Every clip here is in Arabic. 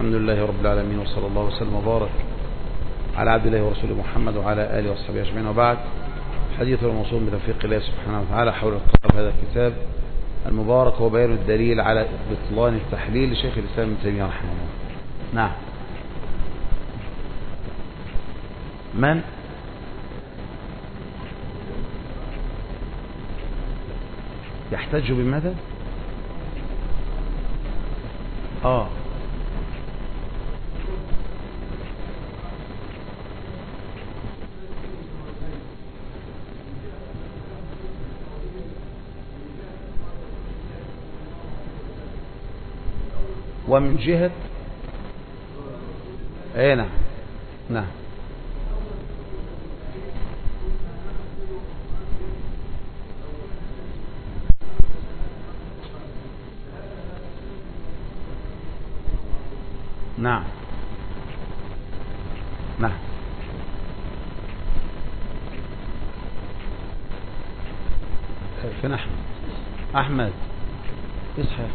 الحمد لله رب العالمين، وصلى الله وسلم وبارك على عبد الله ورسوله محمد وعلى آله وصحبه أجمعين، وبعد. حديث الموصول بتوفيق الله سبحانه وتعالى حول القراءة هذا الكتاب المبارك، وبيان الدليل على بطلان التحليل لشيخ الإسلام ابن تيمية رحمه الله. نعم. من يحتج بماذا؟ ومن جهة نعم نعم نعم نعم. فين أحمد اصحى.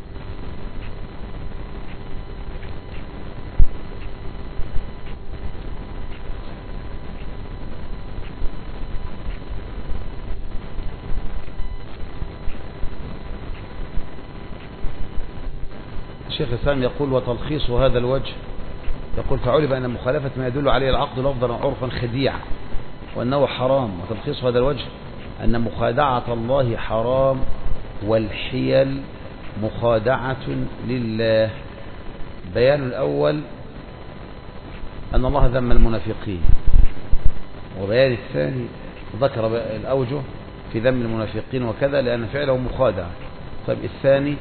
الشيخ الإسلام يقول: وتلخيص هذا الوجه، يقول: فعلم أن مخالفة ما يدل عليه العقد لفظا وعرفا خديعة وأنه حرام. وتلخيص هذا الوجه أن مخادعة الله حرام، والحيل مخادعة لله. بيان الأول أن الله ذم المنافقين، وبيان الثاني ذكر الأوجه في ذم المنافقين وكذا لأن فعلهم مخادعة. طيب الثاني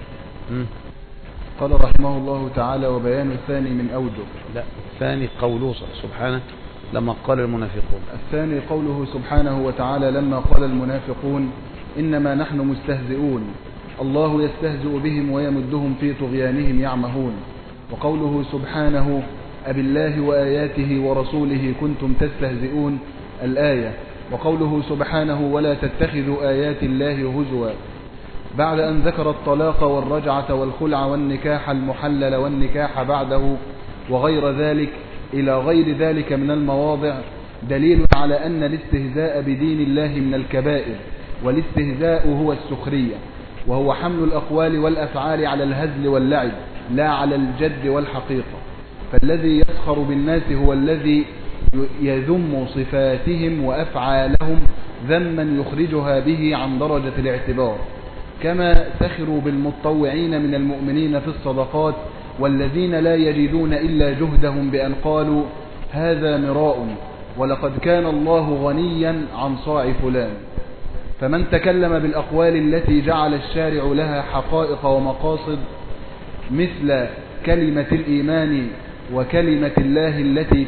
قال رحمه الله تعالى: وبيان الثاني من أوجه. لا، الثاني قوله سبحانه لما قال المنافقون. الثاني قوله سبحانه وتعالى لما قال المنافقون: إنما نحن مستهزئون، الله يستهزئ بهم ويمدهم في طغيانهم يعمهون. وقوله سبحانه: أبالله وآياته ورسوله كنتم تستهزئون، الآية. وقوله سبحانه: ولا تتخذوا آيات الله هزوا، بعد أن ذكر الطلاق والرجعة والخلع والنكاح المحلل والنكاح بعده وغير ذلك إلى غير ذلك من المواضع، دليل على أن الاستهزاء بدين الله من الكبائر، والاستهزاء هو السخرية، وهو حمل الأقوال والأفعال على الهزل واللعب لا على الجد والحقيقة. فالذي يسخر بالناس هو الذي يذم صفاتهم وأفعالهم ذما يخرجها به عن درجة الاعتبار، كما سخروا بالمتطوعين من المؤمنين في الصدقات والذين لا يجدون إلا جهدهم بأن قالوا هذا مراء ولقد كان الله غنيا عن صاع فلان. فمن تكلم بالأقوال التي جعل الشارع لها حقائق ومقاصد مثل كلمة الإيمان وكلمة الله التي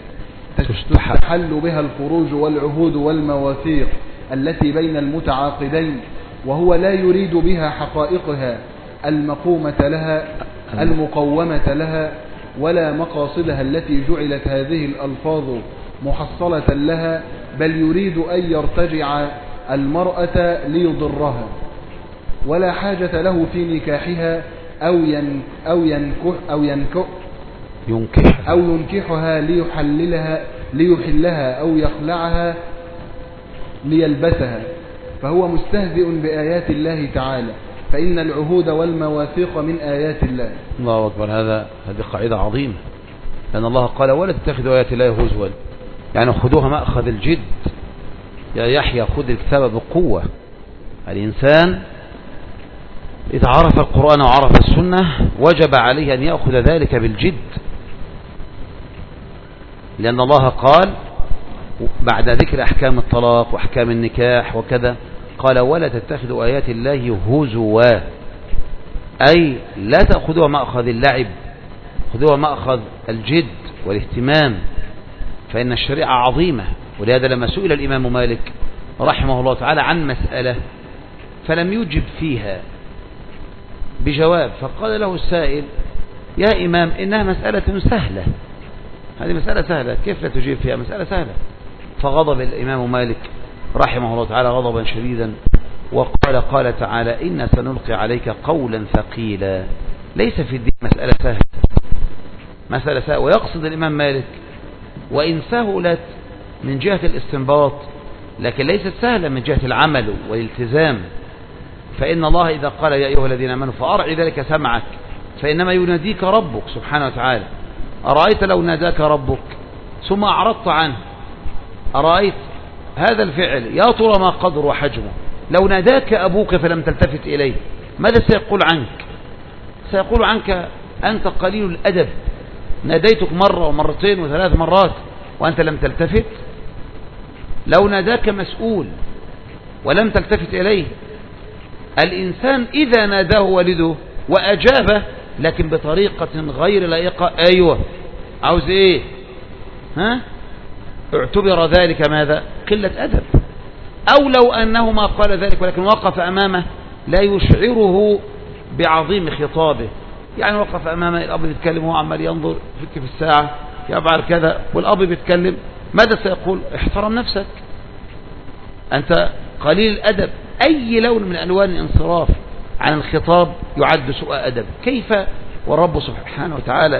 تستحل بها الفروج والعهود والمواثيق التي بين المتعاقدين، وهو لا يريد بها حقائقها المقومة لها ولا مقاصدها التي جعلت هذه الألفاظ محصلة لها، بل يريد أن يرتجع المرأة ليضرها، ولا حاجة له في نكاحها أو ينكحها ليحلها أو يخلعها ليلبسها. فهو مستهزئ بآيات الله تعالى، فإن العهود والمواثيق من آيات الله. الله أكبر. هذه قاعدة عظيمة، لأن الله قال: ولا تتخذوا آيات الله هزوا، يعني خذوها مأخذ الجد. يا يحيى خذ الكتاب بقوة. الإنسان إذا عرف القرآن وعرف السنة وجب عليه أن يأخذ ذلك بالجد، لأن الله قال بعد ذكر أحكام الطلاق وأحكام النكاح وكذا قال: ولا تتخذوا آيات الله هزوا، أي لا تأخذوها مأخذ اللعب، خذوها مأخذ الجد والاهتمام، فإن الشريعة عظيمة. ولهذا لما سئل الإمام مالك رحمه الله تعالى عن مسألة فلم يجب فيها بجواب، فقال له السائل: يا إمام إنها مسألة سهلة، هذه مسألة سهلة، كيف لا تجيب فيها؟ مسألة سهلة. فغضب الإمام مالك رحمه الله تعالى غضبا شديدا وقال: قال تعالى: إن سنلقي عليك قولا ثقيلا. ليس في الدين مسألة سهلة، مسألة سهلة. ويقصد الإمام مالك وإن سهلت من جهة الاستنباط لكن ليست سهلة من جهة العمل والالتزام. فإن الله إذا قال يا أيها الذين آمنوا فأرع ذلك سمعك فإنما يناديك ربك سبحانه وتعالى. أرأيت لو ناداك ربك ثم أعرضت عنه، أرأيت هذا الفعل يا ترى ما قدر وحجمه؟ لو ناداك أبوك فلم تلتفت إليه ماذا سيقول عنك؟ سيقول عنك أنت قليل الأدب، ناديتك مرة ومرتين وثلاث مرات وأنت لم تلتفت. لو ناداك مسؤول ولم تلتفت إليه. الإنسان إذا ناداه والده وأجابه لكن بطريقة غير لائقة، أيوة عاوز إيه؟ ها؟ اعتبر ذلك ماذا؟ قلة أدب. أو لو أنه ما قال ذلك ولكن وقف أمامه لا يشعره بعظيم خطابه، يعني وقف أمامه الأب بيتكلم وهو عمال ينظر في الساعة يفعل كذا والأب بيتكلم، ماذا سيقول؟ احترم نفسك، أنت قليل الأدب. أي لون من ألوان الانصراف عن الخطاب يعد سوء أدب. كيف والرب سبحانه وتعالى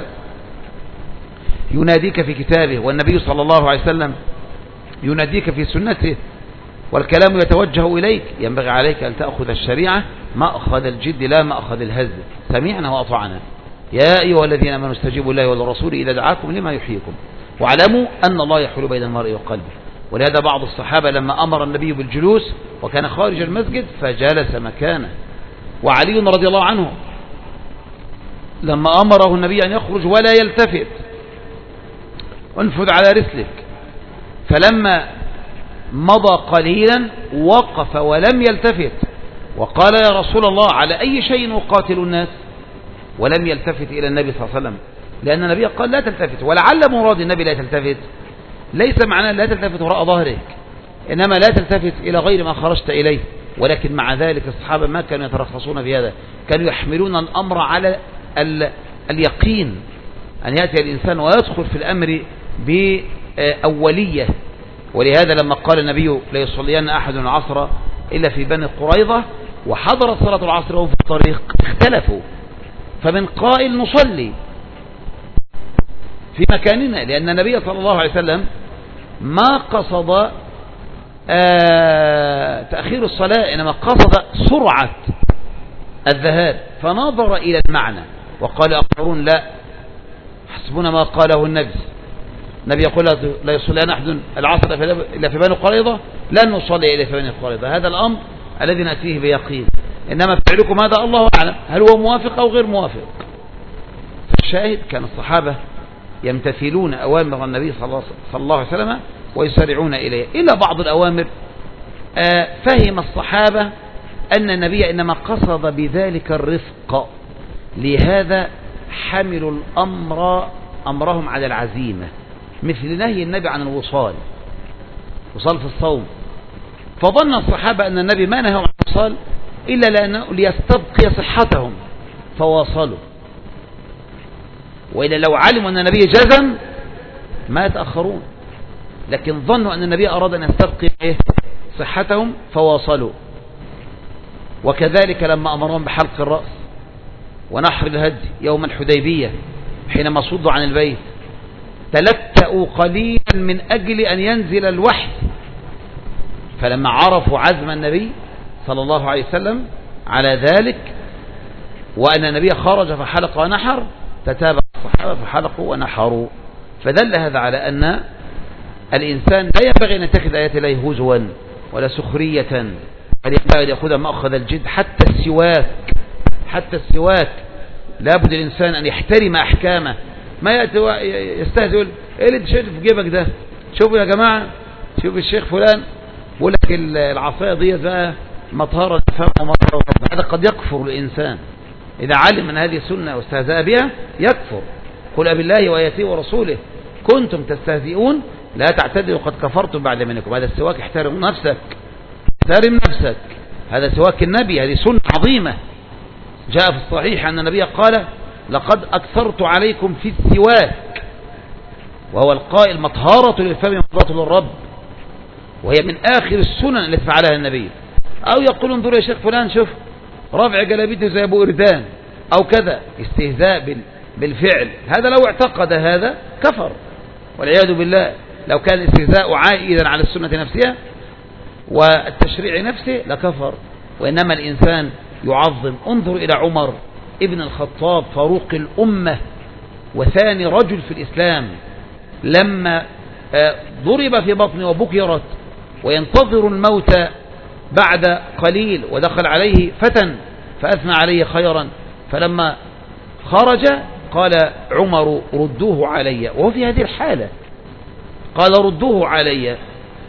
يناديك في كتابه والنبي صلى الله عليه وسلم يناديك في سنته والكلام يتوجه إليك؟ ينبغي عليك أن تأخذ الشريعة مأخذ الجد لا مأخذ الهزل. سمعنا وأطعنا. يا أيها الذين آمنوا استجيبوا لله والرسول إذا دعاكم لما يحييكم واعلموا أن الله يحول بين المرء وقلبه. ولهذا بعض الصحابة لما أمر النبي بالجلوس وكان خارج المسجد فجلس مكانه. وعلي رضي الله عنه لما أمره النبي أن يخرج ولا يلتفت انفذ على رسلك، فلما مضى قليلا وقف ولم يلتفت وقال يا رسول الله على أي شيء أقاتل الناس؟ ولم يلتفت إلى النبي صلى الله عليه وسلم، لأن النبي قال لا تلتفت. ولعل مراد النبي لا تلتفت ليس معناه لا تلتفت وراء ظهرك، إنما لا تلتفت إلى غير ما خرجت إليه. ولكن مع ذلك الصحابة ما كانوا يترخصون في هذا، كانوا يحملون الأمر على اليقين أن يأتي الإنسان ويدخل في الأمر بأولية. ولهذا لما قال النبي لا يصلين أحد العصر إلا في بني قريظة وحضرت صلاة العصر وهم في الطريق اختلفوا، فمن قائل نصلي في مكاننا، لأن النبي صلى الله عليه وسلم ما قصد تأخير الصلاة إنما قصد سرعة الذهاب، فنظر إلى المعنى وقال آخرون لا حسبنا ما قاله النبي يقول لا يصلي أحد العصر إلا في بني قريظة لن نصلي إلا في بني قريظة. هذا الأمر الذي نأتيه بيقين، إنما فعلكم هذا الله أعلم هل هو موافق أو غير موافق. فالشاهد كان الصحابة يمتثلون أوامر النبي صلى الله عليه وسلم ويسارعون إليه. إلى بعض الأوامر فهم الصحابة أن النبي إنما قصد بذلك الرفق، لهذا حملوا أمرهم على العزيمة، مثل نهي النبي عن الوصال في الصوم. فظن الصحابة أن النبي ما نهوا عن الوصال إلا ليستبقي صحتهم فواصلوا، وإلا لو علموا أن النبي جزم ما يتأخرون، لكن ظنوا أن النبي أراد أن يستبقي صحتهم فواصلوا. وكذلك لما أمرهم بحلق الرأس ونحر الهدي يوم الحديبية حينما صدوا عن البيت تلكأوا قليلا من أجل أن ينزل الوحي، فلما عرفوا عزم النبي صلى الله عليه وسلم على ذلك وأن النبي خرج فحلق ونحر تتابع الصحابة فحلقوا ونحروا. فدل هذا على أن الإنسان لا ينبغي أن يتخذ آيات الله هزوا ولا سخرية، بل ينبغي أن يأخذ مأخذ الجد. حتى السواك لابد الإنسان أن يحترم أحكامه، ما يأتي يستهزئ يقول إيه اللي تشيل في جيبك ده؟ شوفوا يا جماعة، شوف الشيخ فلان بيقول لك العصاية دي بقى مطهرة فهم ومطهرة. هذا قد يكفر الإنسان إذا علم أن هذه سنة واستهزأ بها، يكفر. قل أبالله وآياته ورسوله كنتم تستهزئون لا تعتذروا قد كفرتم بعد منكم. هذا السواك احترم نفسك، هذا سواك النبي، هذه سنة عظيمة. جاء في الصحيح أن النبي قال لقد أكثرت عليكم في السواك، وهو القائل مطهرة للفم ومطهرة للرب، وهي من آخر السنن التي فعلها النبي. أو يقول انظر يا شيخ فلان شوف رافع جلابيته زي أبو إردان أو كذا، استهزاء بالفعل. هذا لو اعتقد هذا كفر والعياذ بالله. لو كان الاستهزاء عائدا على السنة نفسها والتشريع نفسه لكفر. وإنما الإنسان يعظم. انظر إلى عمر ابن الخطاب فاروق الأمة وثاني رجل في الإسلام، لما ضرب في بطنه وبكرت وينتظر الموت بعد قليل، ودخل عليه فتى فأثنى عليه خيرا، فلما خرج قال عمر ردوه علي، وهو في هذه الحالة قال ردوه علي.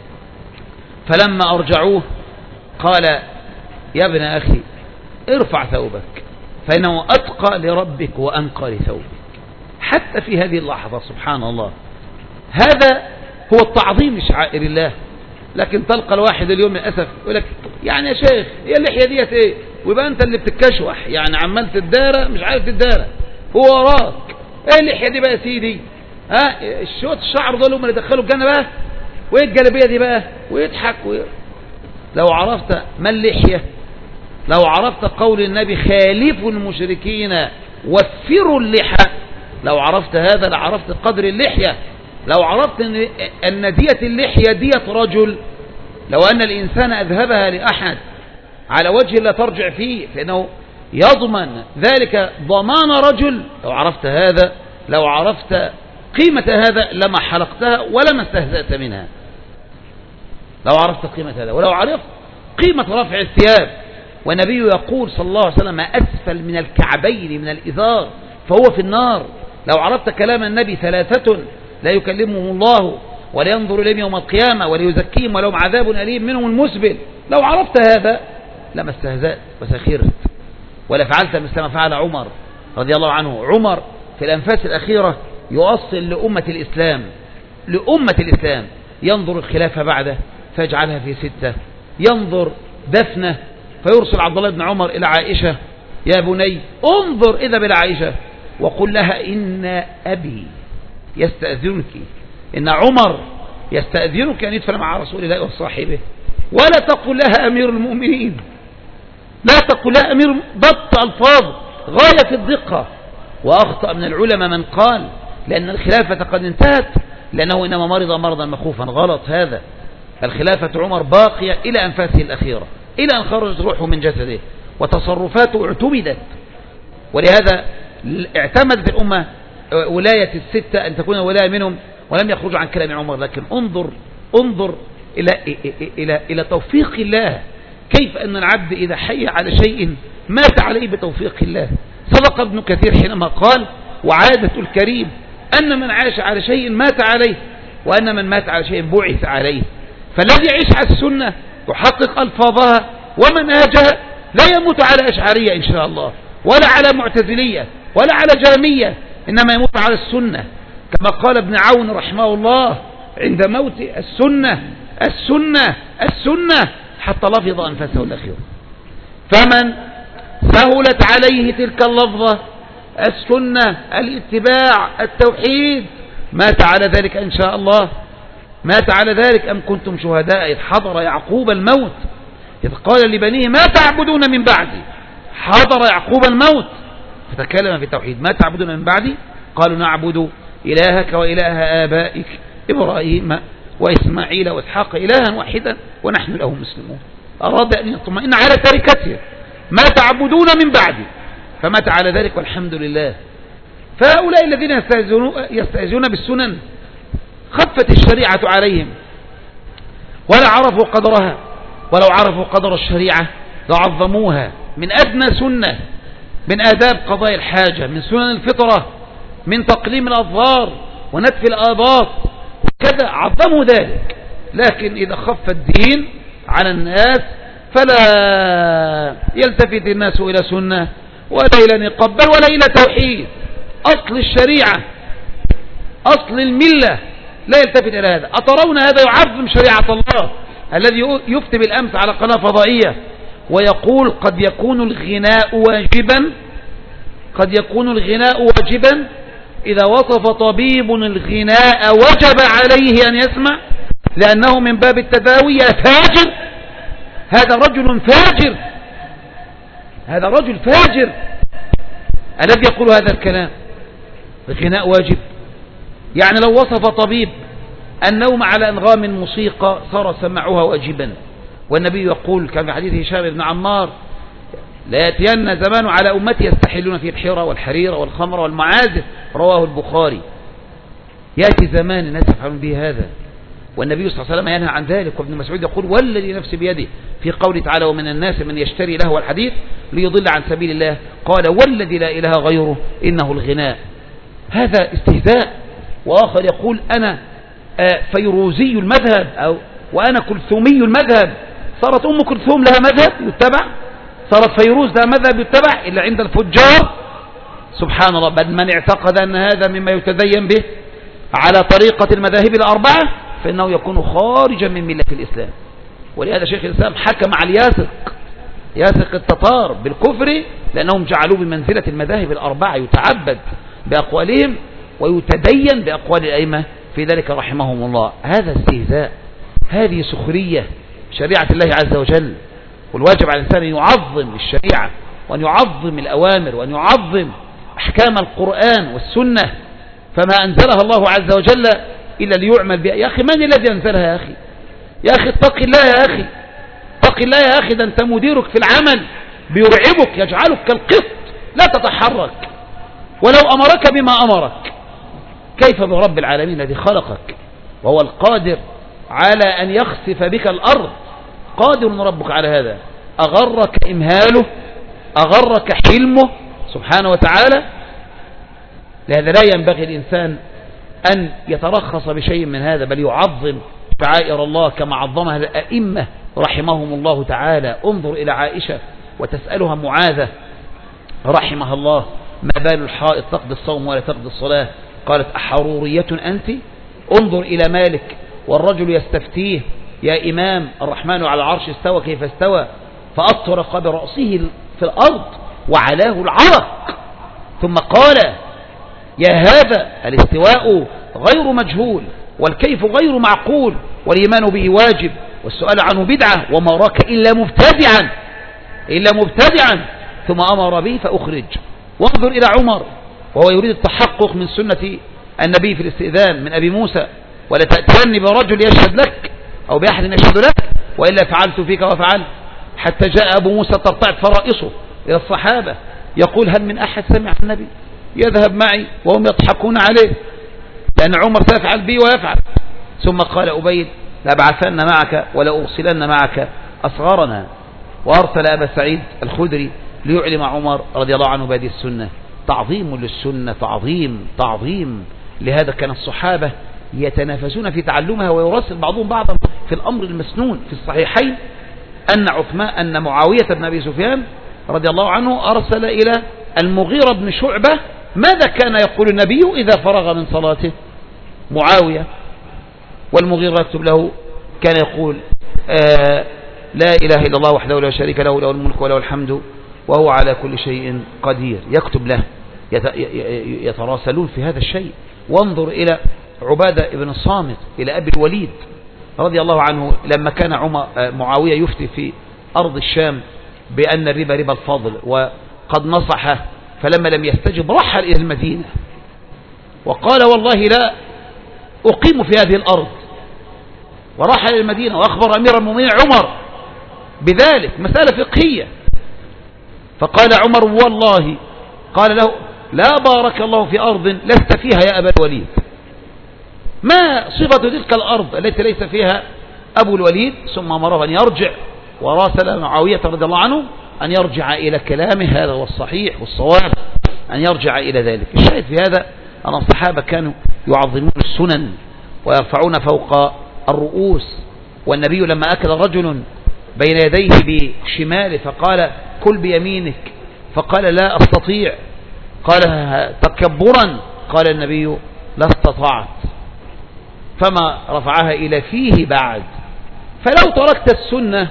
فلما أرجعوه قال يا ابن أخي ارفع ثوبك فإنه أتقى لربك وأنقى لثوبك. حتى في هذه اللحظة سبحان الله، هذا هو التعظيم لشعائر الله. لكن تلقى الواحد اليوم للأسف يقول لك يعني يا شيخ هي اللحية ديت ايه، ويبقى انت اللي بتتكشوح، يعني عمال تدارة مش عارف تدارة، هو وراك ايه اللحية دي بقى يا سيدي؟ الشوط الشعر دول هم اللي دخلوا الجنة بقى، وايه الجلبية دي بقى؟ ويضحك لو عرفت ما اللحية، لو عرفت قول النبي خالفوا المشركين وفروا اللحى، لو عرفت هذا لعرفت قدر اللحية. لو عرفت أن دية اللحية دية رجل، لو أن الإنسان أذهبها لأحد على وجه لا ترجع فيه فإنه يضمن ذلك ضمان رجل، لو عرفت هذا، لو عرفت قيمة هذا لما حلقتها ولما استهزأت منها. لو عرفت قيمة هذا، ولو عرفت قيمة رفع الثياب، والنبي يقول صلى الله عليه وسلم ما أسفل من الكعبين من الإزار فهو في النار. لو عرفت كلام النبي ثلاثة لا يكلمهم الله ولا ينظر إليهم يوم القيامة ولا يزكيهم ولهم عذاب أليم منهم المسبل، لو عرفت هذا لما استهزأت وسخرت ولا فعلت مثل ما فعل عمر رضي الله عنه. عمر في الأنفاس الأخيرة يؤصل لأمة الإسلام ينظر الخلافة بعده فيجعلها في 6، ينظر دفنه فيرسل عبد الله بن عمر إلى عائشة يا بني انظر إذا بلا عائشة وقل لها إن أبي يستأذنك، إن عمر يستأذنك أن يدفن مع رسول الله وصاحبه، ولا تقل لها أمير المؤمنين، لا تقل لها أمير، ضبط ألفاظ غاية في الدقة. وأخطأ من العلماء من قال لأن الخلافة قد انتهت لأنه إنما مرض مرضا مخوفا. غلط هذا، الخلافة عمر باقية إلى أنفاسه الأخيرة، إلى أن خرجت روحه من جسده وتصرفاته اعتمدت. ولهذا اعتمدت الأمة ولاية 6 أن تكون ولاية منهم ولم يخرجوا عن كلام عمر. لكن انظر إلى توفيق الله، كيف أن العبد إذا حي على شيء مات عليه بتوفيق الله. صدق ابن كثير حينما قال وعادة الكريم أن من عاش على شيء مات عليه، وأن من مات على شيء بعث عليه. فالذي يعيش على السنة يحقق ألفاظها ومنهجها لا يموت على أشعرية إن شاء الله، ولا على معتزلية، ولا على جهمية، إنما يموت على السنة، كما قال ابن عون رحمه الله عند موت السنة حتى لفظ أنفسه الأخير. فمن سهلت عليه تلك اللفظة السنة الاتباع التوحيد مات على ذلك إن شاء الله. مات على ذلك أم كنتم شهداء إذ حضر يعقوب الموت إذ قال لبنيه ما تعبدون من بعدي. حضر يعقوب الموت فتكلم في التوحيد. ما تعبدون من بعدي؟ قالوا نعبد إلهك وإله آبائك إبراهيم وإسماعيل وإسحاق إلها واحدا ونحن له مسلمون. أراد أن يطمئن على تركته. ما تعبدون من بعدي، فمات على ذلك والحمد لله. فهؤلاء الذين يستهزئون بالسنن خفت الشريعة عليهم ولا عرفوا قدرها، ولو عرفوا قدر الشريعة لعظموها. من أدنى سنة من آداب قضاء الحاجة، من سنن الفطرة، من تقليم الأظفار ونتف الآباط وكذا، عظموا ذلك. لكن إذا خف الدين على الناس فلا يلتفت الناس إلى سنة ولا إلى نقاب بل ولا إلى توحيد. أصل الشريعة أصل الملة لا يلتفت إلى هذا. أترون هذا يعظم شريعة الله الذي يفتي بالأمس على قناة فضائية ويقول قد يكون الغناء واجبا إذا وصف طبيب الغناء وجب عليه أن يسمع لأنه من باب التداوي. فاجر، هذا رجل فاجر، هذا رجل فاجر الذي يقول هذا الكلام. غناء واجب؟ يعني لو وصف طبيب النوم على أنغام موسيقى صار سماعها واجبا، والنبي يقول كما في حديث هشام بن عمار: لا يأتين زمان على أمتي يستحلون فيه الحرى والحرير والخمر والمعازف، رواه البخاري. يأتي زمان الناس يفعلون به هذا، والنبي صلى الله عليه وسلم ينهى عن ذلك. وابن مسعود يقول: والذي نفسي بيده، في قوله تعالى: ومن الناس من يشتري لهو الحديث ليضل عن سبيل الله، قال: والذي لا إله غيره إنه الغناء. هذا استهزاء. وآخر يقول: أنا فيروزي المذهب، وأنا كلثومي المذهب. صارت أم كلثوم لها مذهب يتبع؟ صارت فيروز لها مذهب يتبع إلا عند الفجار؟ سبحان الله. بل من اعتقد أن هذا مما يتدين به على طريقة المذاهب الأربعة فإنه يكون خارجا من ملة الإسلام. ولهذا شيخ الإسلام حكم على ياسق التتار بالكفر، لأنهم جعلوه بمنزلة المذاهب الأربعة، يتعبد بأقوالهم ويتدين بأقوال الأئمة في ذلك رحمهم الله. هذا استهزاء، هذه سخرية شريعة الله عز وجل. والواجب على الإنسان أن يعظم الشريعة، وأن يعظم الأوامر، وأن يعظم أحكام القرآن والسنة، فما أنزلها الله عز وجل إلا ليعمل بها. يا أخي من الذي أنزلها يا أخي؟ يا أخي اتق الله يا أخي، اتق الله يا أخي. ده أنت مديرك في العمل بيرعبك، يجعلك كالقط لا تتحرك ولو أمرك بما أمرك. كيف برب العالمين الذي خلقك وهو القادر على أن يخسف بك الأرض؟ قادر ربك على هذا. أغرك إمهاله؟ أغرك حلمه سبحانه وتعالى؟ لهذا لا ينبغي الإنسان أن يترخص بشيء من هذا، بل يعظم شعائر الله كما عظمها الأئمة رحمهم الله تعالى. انظر إلى عائشة وتسألها معاذة رحمها الله: ما بال الحائض تقضي الصوم ولا تقضي الصلاة؟ قالت: أحرورية أنت؟ انظر إلى مالك والرجل يستفتيه: يا إمام، الرحمن على العرش استوى، كيف استوى؟ فأطرق برأسه في الأرض وعلاه العرق، ثم قال: يا هذا الاستواء غير مجهول، والكيف غير معقول، والإيمان به واجب، والسؤال عنه بدعة، وما راك إلا مبتدعا. ثم أمر به فأخرج. وانظر إلى عمر وهو يريد التحقق من سنة النبي في الاستئذان من أبي موسى: ولا تأتيني برجل يشهد لك أو بأحد يشهد لك وإلا فعلت فيك وفعلت. حتى جاء أبو موسى ترتعد فرائصه إلى الصحابة يقول: هل من أحد سمع النبي يذهب معي؟ وهم يضحكون عليه، لأن عمر سيفعل بي ويفعل. ثم قال أبيد: لأبعثن معك ولا أرسلن معك أصغرنا. وأرسل أبا سعيد الخدري ليعلم عمر رضي الله عنه بهذه السنة. تعظيم للسنة، تعظيم. لهذا كان الصحابة يتنافسون في تعلمها ويراسل بعضهم بعضا في الأمر المسنون. في الصحيحين أن معاوية بن أبي سفيان رضي الله عنه أرسل إلى المغيرة بن شعبة: ماذا كان يقول النبي إذا فرغ من صلاته؟ معاوية والمغيرة يكتب له كان يقول: لا إله إلا الله وحده لا شريك له، له الملك وله الحمد وهو على كل شيء قدير. يكتب له، يتراسلون في هذا الشيء. وانظر إلى عبادة بن الصامت إلى أبي الوليد رضي الله عنه لما كان معاوية يفتي في أرض الشام بأن الربا ربا الفضل، وقد نصحه، فلما لم يستجب رحل إلى المدينة وقال: والله لا أقيم في هذه الأرض، ورحل إلى المدينة وأخبر أمير المؤمنين عمر بذلك، مسألة فقهية. فقال عمر: والله، قال له: لا بارك الله في أرض لست فيها يا أبا الوليد. ما صفة تلك الأرض التي ليس فيها أبو الوليد؟ ثم أمره أن يرجع، وراسل معاوية رضي الله عنه أن يرجع إلى كلامه، هذا والصحيح والصواب، أن يرجع إلى ذلك. الشاهد في هذا أن الصحابة كانوا يعظمون السنن ويرفعون فوق الرؤوس. والنبي لما أكل رجل بين يديه بشماله فقال: كل بيمينك، فقال: لا أستطيع. قال: تكبرا. قال النبي: لا استطعت. فما رفعها إلى فيه بعد. فلو تركت السنة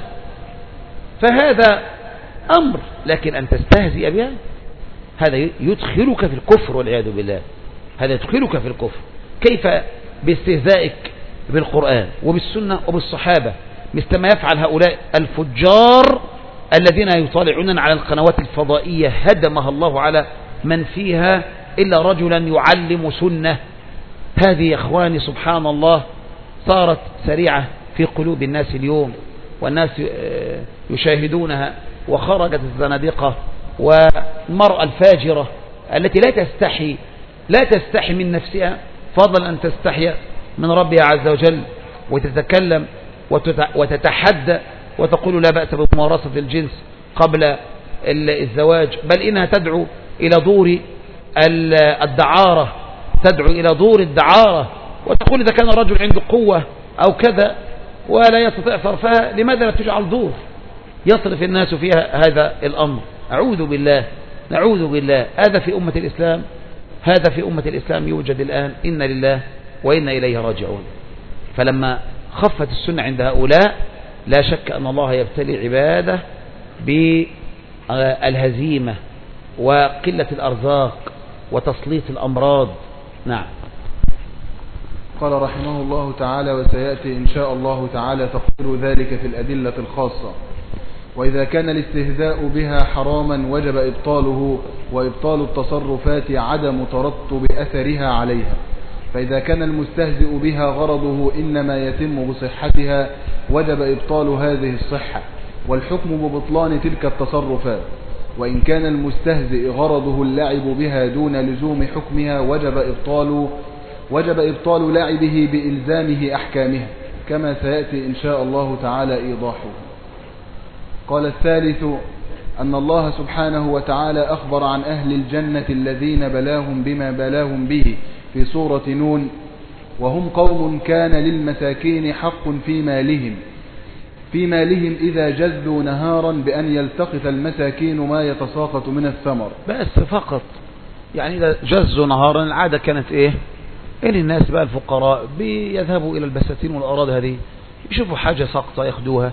فهذا أمر، لكن أن تستهزئ بها هذا يدخلك في الكفر والعياذ بالله. هذا يدخلك في الكفر. كيف باستهزائك بالقرآن وبالسنة وبالصحابة، مثل ما يفعل هؤلاء الفجار الذين يطالعون على القنوات الفضائية هدمها الله على من فيها إلا رجلا يعلم سنة. هذه يا إخواني سبحان الله صارت سريعة في قلوب الناس اليوم، والناس يشاهدونها. وخرجت الزنادقة والمرأة الفاجرة التي لا تستحي من نفسها، فضلا أن تستحي من ربها عز وجل، وتتكلم وتتحدى وتقول لا بأس بممارسة الجنس قبل الزواج، بل إنها تدعو إلى دور الدعارة، وتقول إذا كان الرجل عنده قوة أو كذا ولا يستطيع صرفها لماذا لا تجعل دور يصرف الناس فيها هذا الأمر. نعوذ بالله. هذا في أمة الإسلام يوجد الآن. إن لله وإنا إليه راجعون. فلما خفت السنة عند هؤلاء لا شك أن الله يبتلي عباده بالهزيمة وقلة الأرزاق وتسليط الأمراض. نعم. قال رحمه الله تعالى: وسيأتي إن شاء الله تعالى تقرير ذلك في الأدلة الخاصة. وإذا كان الاستهزاء بها حراما وجب إبطاله، وإبطال التصرفات عدم ترتب أثرها عليها. فإذا كان المستهزئ بها غرضه إنما يتم بصحتها وجب إبطال هذه الصحة والحكم ببطلان تلك التصرفات. وإن كان المستهزئ غرضه اللعب بها دون لزوم حكمها وجب إبطال لعبه بإلزامه أحكامها، كما سيأتي إن شاء الله تعالى إيضاحه. قال: الثالث أن الله سبحانه وتعالى أخبر عن أهل الجنة الذين بلاهم بما بلاهم به في سورة نون: وهم قوم كان للمساكين حق في مالهم إذا جذوا نهارا بأن يلتقط المساكين ما يتساقط من الثمر. بس فقط، يعني إذا جذوا نهارا العادة كانت إيه؟ إن الناس بقى الفقراء بيذهبوا إلى البساتين والأراضي هذه يشوفوا حاجة ساقطة ياخدوها،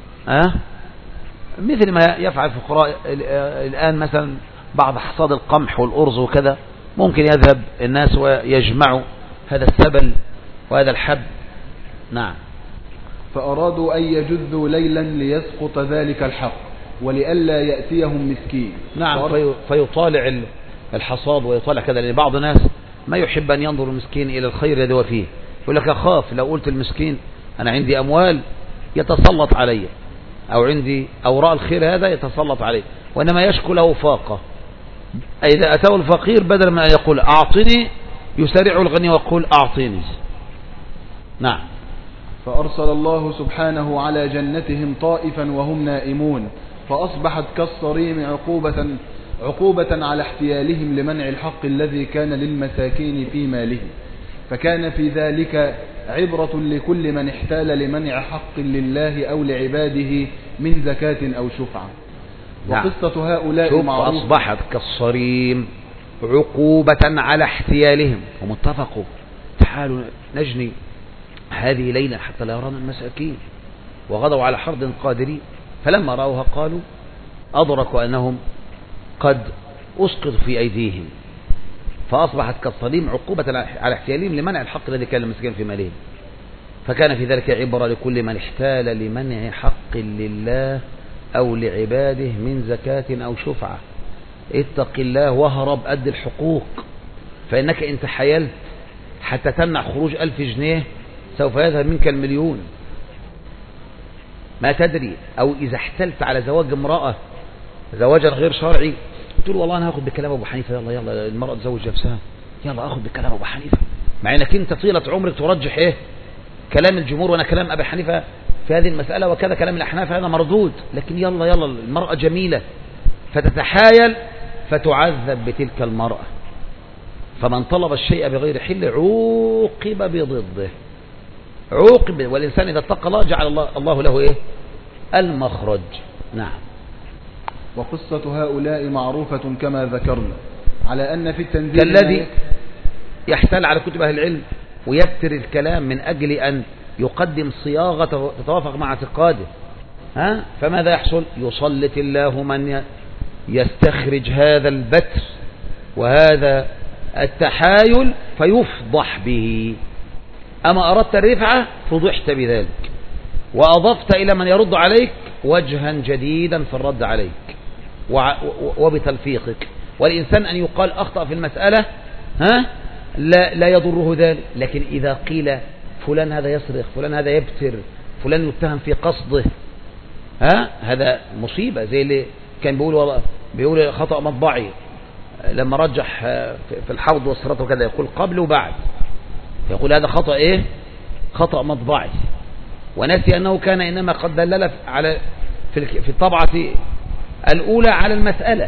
مثل ما يفعل الفقراء الآن مثلا بعض حصاد القمح والأرز وكذا، ممكن يذهب الناس ويجمعوا هذا السبل وهذا الحب. نعم. فأرادوا أن يجذوا ليلا ليسقط ذلك الحق ولئلا يأتيهم مسكين. نعم. فيطالع الحصاد ويطالع كذا، لأن بعض الناس ما يحب أن ينظر المسكين إلى الخير الذي هو فيه، يقول لك أخاف لو قلت المسكين أنا عندي أموال يتسلط علي، أو عندي أوراء الخير هذا يتسلط عليه، وإنما يشكو له فاقة. إذا أتاه الفقير بدل ما يقول أعطني يسارع الغني ويقول أعطيني. نعم. فأرسل الله سبحانه على جنتهم طائفا وهم نائمون، فأصبحت كالصريم عقوبة على احتيالهم لمنع الحق الذي كان للمساكين في مالهم. فكان في ذلك عبرة لكل من احتال لمنع حق لله أو لعباده من زكاة أو شفعة. وقصة هؤلاء معروفة. أصبحت كالصريم عقوبة على احتيالهم، هم اتفقوا تعالوا نجني هذه ليلة حتى لا يرانا المساكين، وغدوا على حرد قادرين، فلما رأوها قالوا أدركوا أنهم قد أسقطوا في أيديهم، فأصبحت كالصريم عقوبة على احتيالهم لمنع الحق الذي كان للمساكين في مالهم. فكان في ذلك عبرة لكل من احتال لمنع حق لله أو لعباده من زكاة أو شفعة. اتق الله وهرب أد الحقوق، فإنك إن تحايلت حتى تمنع خروج 1000 جنيه سوف يذهب منك المليون، ما تدري. أو إذا احتلت على زواج امرأة زواجا غير شرعي، تقول والله أنا هاخد بكلام أبو حنيفة، يلا المرأة تزوج نفسها، يلا أخذ بكلام أبو حنيفة، مع إنك أنت طيلة عمرك ترجح إيه؟ كلام الجمهور، وأنا كلام أبي حنيفة في هذه المسألة، وكذا كلام الأحناف هذا مردود، لكن يلا المرأة جميلة، فتتحايل فتعذب بتلك المرأة. فمن طلب الشيء بغير حل عوقب بضده، عوقب. والإنسان إذا اتقى الله جعل الله له إيه؟ المخرج. نعم. وقصة هؤلاء معروفة كما ذكرنا، على أن في التنزيل كالذي يحتال على كتب أهل العلم ويبتر الكلام من أجل أن يقدم صياغة تتوافق مع اعتقاده، فماذا يحصل؟ يسلط الله من يستخرج هذا البتر وهذا التحايل فيفضح به. أما أردت الرفعة فضحت بذلك، وأضفت إلى من يرد عليك وجها جديدا في الرد عليك وبتلفيقك. والإنسان أن يقال أخطأ في المسألة لا يضره ذلك. لكن إذا قيل فلان هذا يسرق، فلان هذا يبتر، فلان يتهم في قصده، هذا مصيبة. زي اللي كان بيقول خطأ مطبعي لما رجح في الحوض والصراط وكذا، يقول قبل وبعد، يقول هذا خطأ إيه؟ خطأ مطبعي، ونسي أنه كان إنما قد دلل على في الطبعة الأولى على المسألة،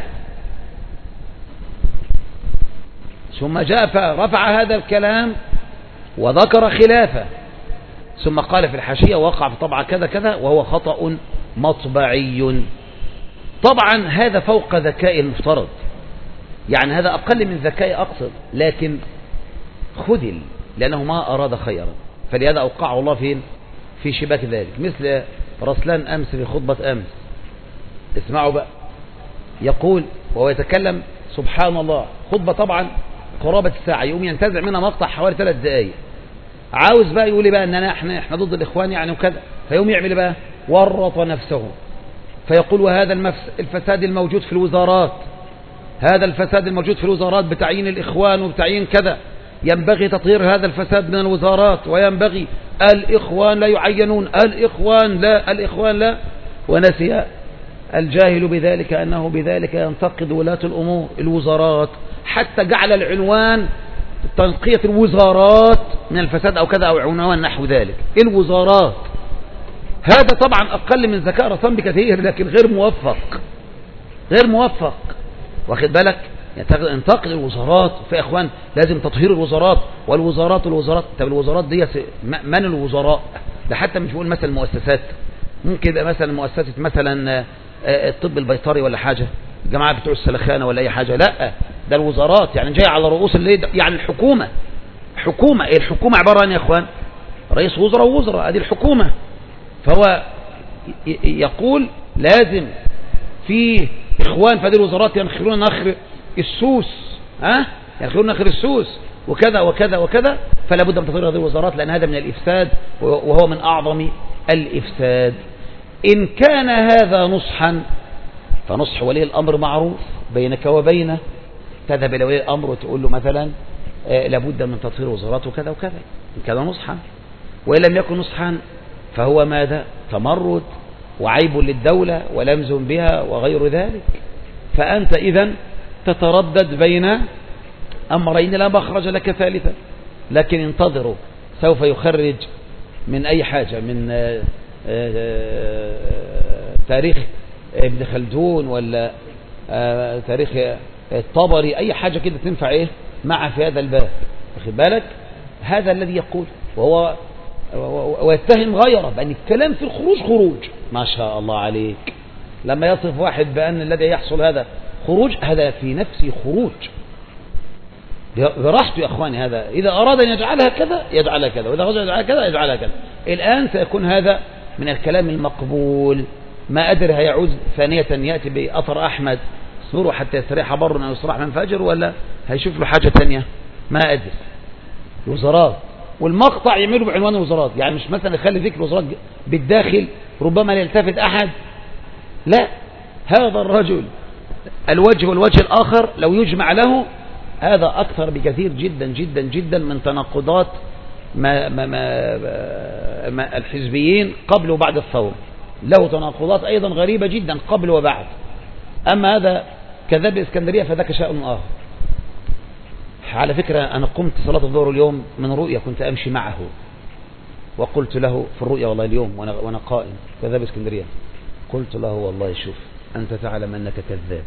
ثم جاء فرفع هذا الكلام وذكر خلافه، ثم قال في الحاشية وقع في طبعة كذا كذا وهو خطأ مطبعي. طبعا هذا فوق ذكاء المفترض، يعني هذا أقل من ذكاء أقصد، لكن خذل لأنه ما أراد خيرا، فلهذا أوقعه الله فين؟ في شباك ذلك. مثل رسلان أمس في خطبة أمس، اسمعوا بقى، يقول وهو يتكلم سبحان الله، خطبة طبعا قرابة الساعة، يقوم ينتزع منها مقطع حوالي 3 دقائق، عاوز بقى يقول لي بقى أننا احنا ضد الإخوان يعني وكذا، فيقوم يعمل بقى ورط نفسه فيقول وهذا الفساد الموجود في الوزارات، هذا الفساد الموجود في الوزارات بتعيين الإخوان وبتعيين كذا، ينبغي تطهير هذا الفساد من الوزارات، وينبغي الإخوان لا يعينون، الإخوان لا، ونسي الجاهل بذلك أنه بذلك ينتقد ولاة الأمور الوزارات، حتى جعل العنوان تنقية الوزارات من الفساد أو كذا، أو عنوان نحو ذلك الوزارات. هذا طبعا أقل من ذكاء رسام بكثير، لكن غير موفق، واخد بالك؟ ينتقد الوزارات، في إخوان لازم تطهير الوزارات، والوزارات طب الوزارات دي من الوزراء؟ ده حتى مش بقول مثلا المؤسسات، ممكن يبقى مثلا مؤسسة مثلا الطب البيطري ولا حاجة، الجماعة بتوع السلخانة ولا أي حاجة، لا ده الوزارات، يعني جاي على رؤوس يعني الحكومة. الحكومة عبارة عن يا إخوان رئيس وزراء ووزراء، هذه الحكومة. فهو يقول لازم في إخوان في هذه الوزارات ينخرون نخر السوس، ينخرون نخر السوس وكذا وكذا وكذا، فلا بد من تطهير هذه الوزارات، لأن هذا من الإفساد، وهو من أعظم الإفساد. إن كان هذا نصحا فنصح ولي الأمر معروف بينك وبينه، تذهب إلى ولي الأمر وتقول له مثلا لابد من تطهير وزارات وكذا وكذا، إن كان نصحا. وإن لم يكن نصحا فهو ماذا؟ تمرد وعيب للدولة ولمز بها وغير ذلك. فأنت إذن تتردد بين أمرين لا مخرج لك ثالثا، لكن انتظروا، سوف يخرج من أي حاجة، من تاريخ ابن خلدون ولا تاريخ الطبري، أي حاجة كده تنفع إيه مع في هذا الباب، واخد بالك؟ هذا الذي يقول ويتهم غيره بأن الكلام في الخروج خروج. ما شاء الله عليك، لما يصف واحد بأن الذي يحصل هذا خروج، هذا في نفسه خروج براحته يا أخواني. هذا إذا أراد أن يجعلها كذا يجعلها كذا، وإذا أراد أن يجعلها كذا يجعلها كذا. الآن سيكون هذا من الكلام المقبول. ما أدري هيعود ثانية يأتي بأثر أحمد اصبروا حتى يستريح بر أو يصرح من فجر، ولا هيشوف له حاجة تانية، ما أدري. الوزارات والمقطع يعملوا بعنوان الوزارات، يعني مش مثلا يخلي ذكر الوزارات بالداخل ربما لا يلتفت أحد، لا، هذا الرجل الوجه والوجه الآخر لو يجمع له هذا أكثر بكثير جدا جدا جدا من تناقضات ما الحزبيين قبل وبعد الثورة. له تناقضات أيضا غريبة جدا قبل وبعد. أما هذا كذاب الإسكندرية فذاك شيء آخر. على فكرة أنا قمت صلاة الظهر اليوم من رؤية كنت أمشي معه، وقلت له في الرؤية والله اليوم وأنا قائم كذاب الإسكندرية، قلت له والله شوف أنت تعلم أنك كذاب،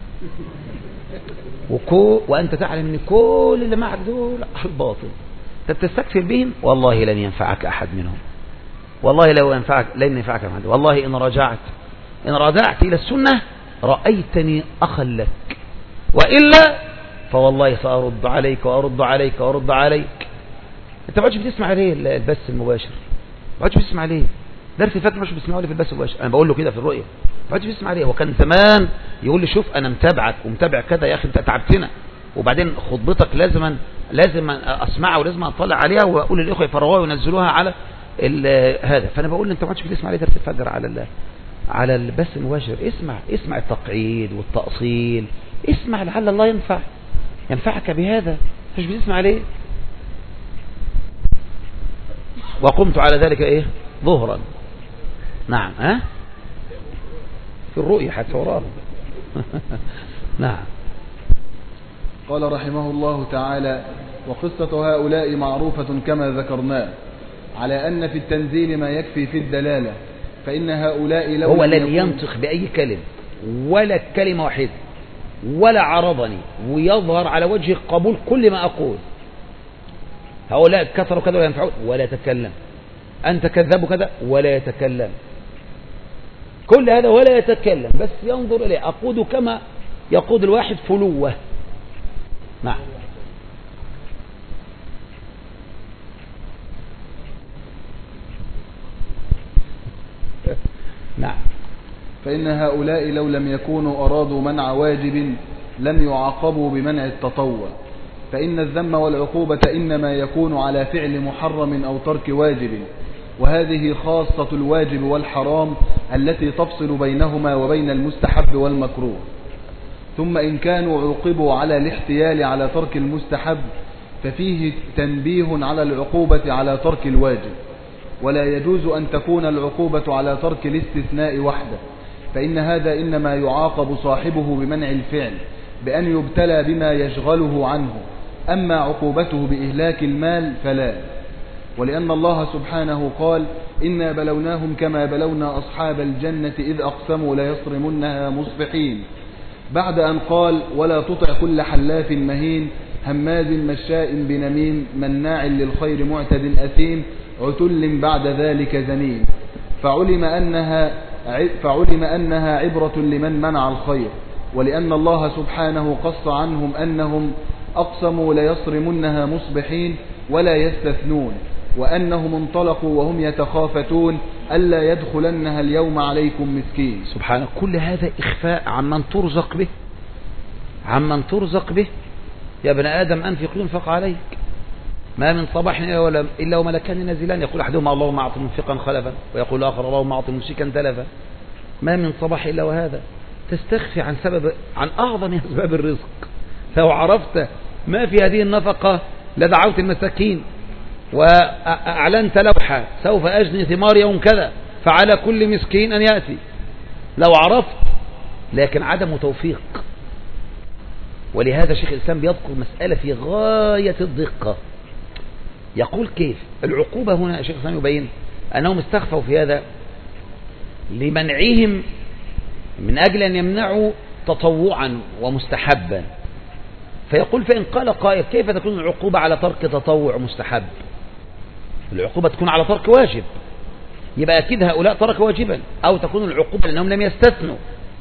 وأنت تعلم أن كل اللي معك دول الباطل، تستكثر بهم والله لن ينفعك أحد منهم، والله لن ينفعك أحد، والله إن رجعت إلى السنة رأيتني أخا لك، وإلا فوالله سأرد عليك وأرد عليك وأرد عليك. أنت ما عادش بتسمع عليه البث المباشر، ما عادش بتسمع عليه درس الفتح، مش بتسمعه لي في البث المباشر، أنا بقول له كده في الرؤية، ما عادش بتسمع عليه. وكان زمان يقول لي شوف أنا متابعك ومتابع كذا يا أخي أنت تعبتنا، وبعدين خطبتك لازم أسمعها ولازم أطلع عليها وأقول للإخوة يفرغوها وينزلوها على هذا. فأنا بقول له أنت ما عادش بتسمع عليه درس الفجر على البث المباشر، اسمع التقعيد والتأصيل اسمع لعل الله ينفعك بهذا، مش بتسمع ليه؟ وقمت على ذلك ايه ظهرا. نعم. في الرؤيا حتى وراه. نعم. قال رحمه الله تعالى: وقصة هؤلاء معروفة كما ذكرناه، على أن في التنزيل ما يكفي في الدلالة، فإن هؤلاء لو هو لن ينطق بأي كلمة ولا كلمة واحدة ولا عرضني، ويظهر على وجه قبول كل ما أقول. هؤلاء كثروا كذا ولا ينفعون ولا يتكلم، أنت كذاب كذا ولا يتكلم، كل هذا ولا يتكلم، بس ينظر إليه. أقود كما يقود الواحد فلوة. نعم. نعم. فإن هؤلاء لو لم يكونوا أرادوا منع واجب لم يعاقبوا بمنع التطوع، فإن الذم والعقوبة إنما يكون على فعل محرم أو ترك واجب، وهذه خاصة الواجب والحرام التي تفصل بينهما وبين المستحب والمكروه. ثم إن كانوا عوقبوا على الاحتيال على ترك المستحب ففيه تنبيه على العقوبة على ترك الواجب، ولا يجوز أن تكون العقوبة على ترك الاستثناء وحده، فإن هذا إنما يعاقب صاحبه بمنع الفعل بأن يبتلى بما يشغله عنه، أما عقوبته بإهلاك المال فلا. ولأن الله سبحانه قال: إنا بلوناهم كما بلونا أصحاب الجنة إذ أقسموا ليصرمنها مصبحين، بعد أن قال: ولا تطع كل حلاف مهين هماز مشاء بنميم مناع للخير معتد أثيم عتل بعد ذلك زنيم. فعلم أنها عبرة لمن منع الخير، ولأن الله سبحانه قص عنهم أنهم أقسموا ليصرمنها مصبحين ولا يستثنون، وأنهم انطلقوا وهم يتخافتون ألا يدخلنها اليوم عليكم مسكين. سبحانه. كل هذا إخفاء عمن ترزق به، عمن ترزق به. يا ابن آدم أنفق ينفق عليك، ما من صباح إلا وملكان ينزلان، يقول أحدهما اللهم أعط منفقا خلفا، ويقول الآخر اللهم أعط ممسكا تلفا. ما من صباح إلا وهذا تستخفي عن أعظم أسباب الرزق. لو عرفت ما في هذه النفقة لدعوت المساكين وأعلنت لوحة سوف أجني ثمار يوم كذا، فعلى كل مسكين أن يأتي. لو عرفت، لكن عدم توفيق. ولهذا شيخ الإسلام بيذكر مسألة في غاية الدقة. يقول كيف العقوبة هنا. شيخ الإسلام يبين أنهم استخفوا في هذا لمنعهم من أجل أن يمنعوا تطوعا ومستحبا. فيقول: فإن قال قائل كيف تكون العقوبة على ترك تطوع مستحب؟ العقوبة تكون على ترك واجب، يبقى أكيد هؤلاء تركوا واجبا، أو تكون العقوبة لأنهم لم يستثنوا.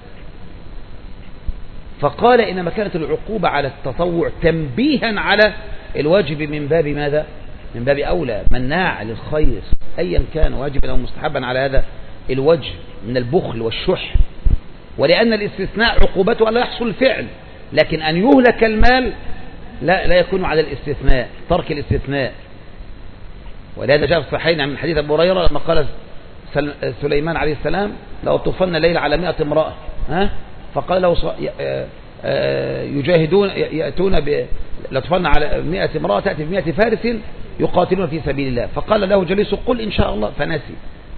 فقال: إنما كانت العقوبة على التطوع تنبيها على الواجب من باب ماذا؟ من باب أولى، مناع للخير أيا كان واجبا أو مستحبا على هذا الوجه من البخل والشح. ولأن الاستثناء عقوبته ألا يحصل الفعل، لكن أن يهلك المال لا يكون على الاستثناء، ترك الاستثناء. ولهذا جاء في الصحيحين من حديث أبو هريرة لما قال سليمان عليه السلام: لو طوفن الليل على 100 امرأة، فقال له يجاهدون يأتون لو طوفن على 100 امرأة تأتي ب100 فارس يقاتلون في سبيل الله. فقال له جليسه: قل إن شاء الله، فنسي.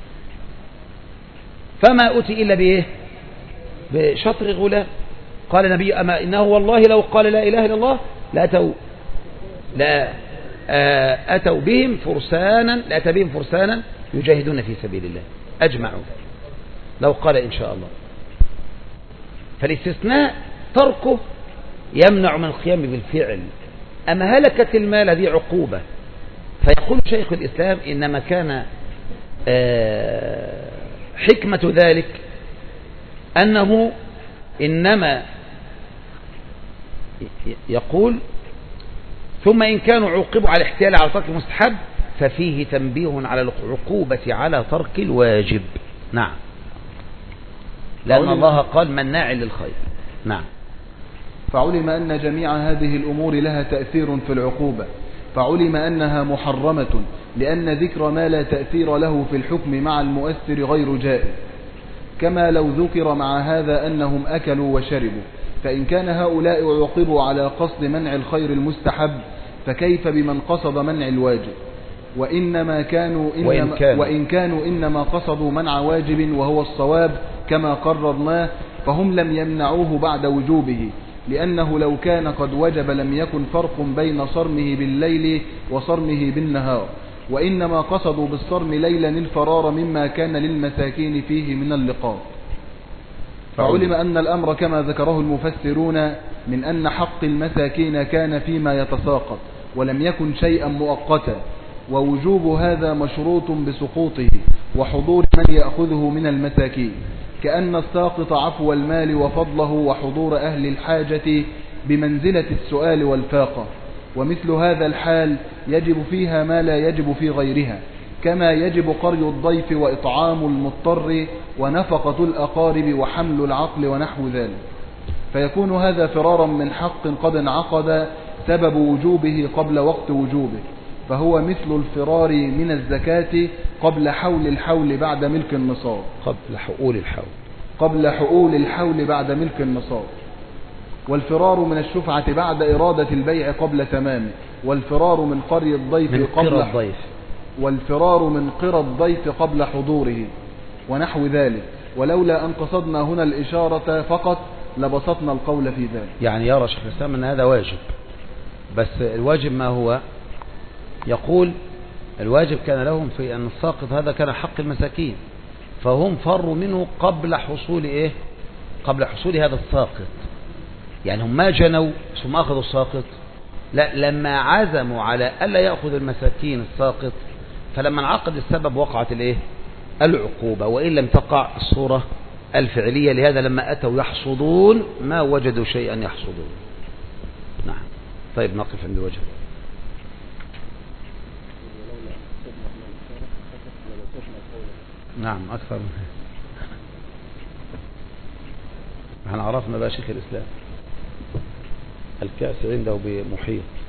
فما أتي إلا بإيه؟ بشطر غلام. قال النبي: أما إنه والله لو قال لا إله إلا الله أتوا بهم فرسانا يجاهدون في سبيل الله أجمعوا، لو قال إن شاء الله. فالاستثناء تركه يمنع من القيام بالفعل. أما هلكة المال هذه عقوبة. فيقول شيخ الإسلام: إنما كان حكمة ذلك أنه إنما يقول: ثم إن كانوا عوقبوا على الاحتيال على ترك المستحب ففيه تنبيه على العقوبة على ترك الواجب. نعم، لأن الله قال مناع للخير. نعم. فعلم أن جميع هذه الأمور لها تأثير في العقوبة، فعلم أنها محرمة لأن ذكر ما لا تأثير له في الحكم مع المؤثر غير جائز، كما لو ذكر مع هذا أنهم أكلوا وشربوا، فإن كان هؤلاء عوقبوا على قصد منع الخير المستحب فكيف بمن قصد منع الواجب؟ وإن كانوا إنما قصدوا منع واجب وهو الصواب كما قررناه فهم لم يمنعوه بعد وجوبه، لأنه لو كان قد وجب لم يكن فرق بين صرمه بالليل وصرمه بالنهار، وإنما قصدوا بالصرم ليلا الفرار مما كان للمساكين فيه من اللقاء. فعلم أن الأمر كما ذكره المفسرون من أن حق المساكين كان فيما يتساقط ولم يكن شيئا مؤقتا، ووجوب هذا مشروط بسقوطه وحضور من يأخذه من المساكين، كأن الساقط عفو المال وفضله وحضور أهل الحاجة بمنزلة السؤال والفاقة، ومثل هذا الحال يجب فيها ما لا يجب في غيرها، كما يجب قري الضيف وإطعام المضطر ونفقة الأقارب وحمل العقل ونحو ذلك، فيكون هذا فرارا من حق قد انعقد سبب وجوبه قبل وقت وجوبه، فهو مثل الفرار من الزكاة قبل حول الحول بعد ملك النصاب، قبل حؤول الحول بعد ملك النصاب. والفرار من الشفعة بعد إرادة البيع قبل تمامه، والفرار من قري الضيف والفرار من قرى الضيف قبل حضوره ونحو ذلك. ولولا أن قصدنا هنا الإشارة فقط لبسطنا القول في ذلك. يعني يرى شيخ الإسلام أن هذا واجب، بس الواجب ما هو؟ يقول الواجب كان لهم في أن الساقط هذا كان حق المساكين، فهم فروا منه قبل حصول قبل حصول هذا الساقط. يعني هم ما جنوا ثم أخذوا الساقط، لا، لما عزموا على ألا يأخذ المساكين الساقط، فلما انعقد السبب وقعت العقوبة، وإن لم تقع الصورة الفعلية. لهذا لما أتوا يحصدون ما وجدوا شيئا يحصدون. نعم. طيب نقف عند وجه. نعم أكثر من هذا. احنا عرفنا بقى شيخ الإسلام الكأس عنده بمحيط.